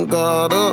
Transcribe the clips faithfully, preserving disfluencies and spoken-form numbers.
guard up.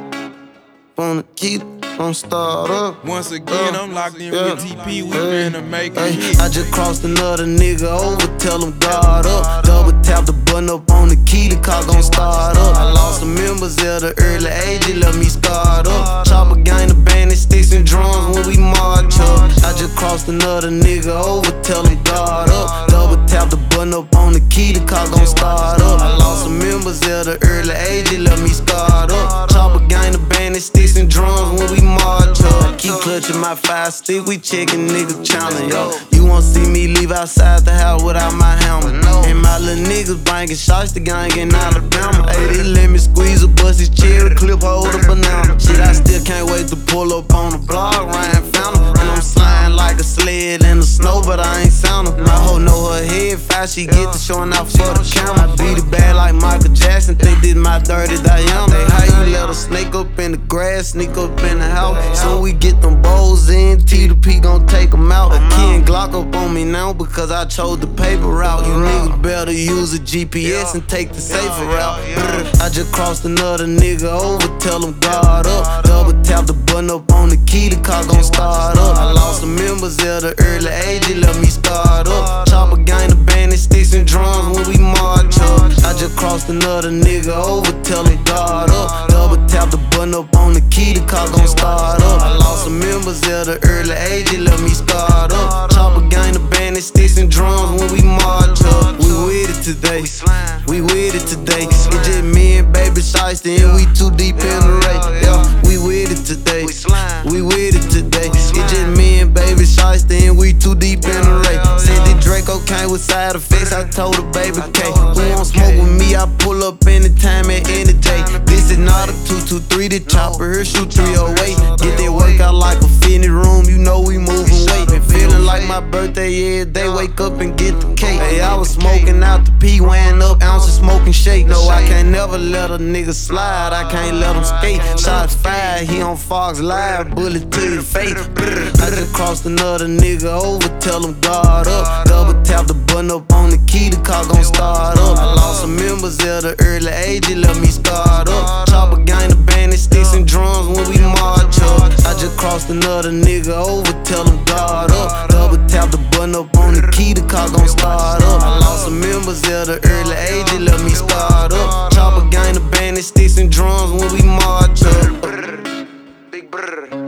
On the key, don't start up. Once again, I'm locked in yeah. with T P, we Hey, finna make a hey, hit. I just crossed another nigga over, tell him guard up. Double tap the button up on the key, the car gon' start up. I lost some members at the early age, it left me scarred up. Chopper gang, the band, sticks and drums when we march up. I just crossed another nigga over, tell him guard up. Double tap the button up on the key, the car gon' start up. I lost some members at the early age, it left me scarred up. Chopper gang, the band, sticks and drums when we march up. Keep clutching my five stick, we checking niggas challenge, yo. You won't see me leave outside the house without my helmet. And my little niggas banging shots, the gang in Alabama. Hey, they let me squeeze a bust his cherry clip, hold a banana. Shit, I still can't wait to pull up on the block, Ryan found him. And I'm sliding like a sled in the snow, but I ain't sound her. My hoe know her head fast, she get to showing out for the camera. I beat it bad like Michael Jackson, think this my dirty Diana. Hey, how you let her snake up in the grass, sneak up in the house? So we get them bowls in, T to P gon' take them out. Key and Glock up on me now because I chose the paper route. You niggas better use a G P S and take the safer route. I just crossed another nigga over, tell him guard up. Double tap the button up on the key, the car gon' start up. I lost some members at the early age, it left me scarred up. Chopper gang, the band, sticks and drums when we march up. I just crossed another nigga over, tell him guard up. Double tap the button up on the key, the car gon' start up. I lost some members at the early age, it left me scarred up. Chopper gang, the band, sticks and drums when we march up. We with it today, we with it today. It's just me and Baby Shiesty and we too deep in the race. Yeah, we with it today, we with it today. It's just me and Baby Shiesty and we too deep in the race. Said the Draco came with side effects, I told her Baby K, who won't smoke with me, I pull up anytime at any day. This is not a two two three, the chopper here shoot three oh eight. Get that workout like a fitness room, you know we moving weight. Been feeling like my birthday every day, wake up and get the cake. Hey, I was smoking out the P, weighing up ounces, smoking shake. No, I can't never let a nigga slide, I can't let him skate. Shots fired, he on Fox Live, bullet to your face. I just crossed another nigga over, tell him guard up. Double tap the button up on the key, the car gon' start up. I lost some members at the early age, it left me scarred up. Chopper gang, the band, sticks and drums when we march up. I just crossed another nigga over, tell him guard up. Double tap the button up on the key, the car gon' start up. I lost some members at the early age, it left me scarred up. Chopper gang, the band, sticks and drums when we march up. Big brr.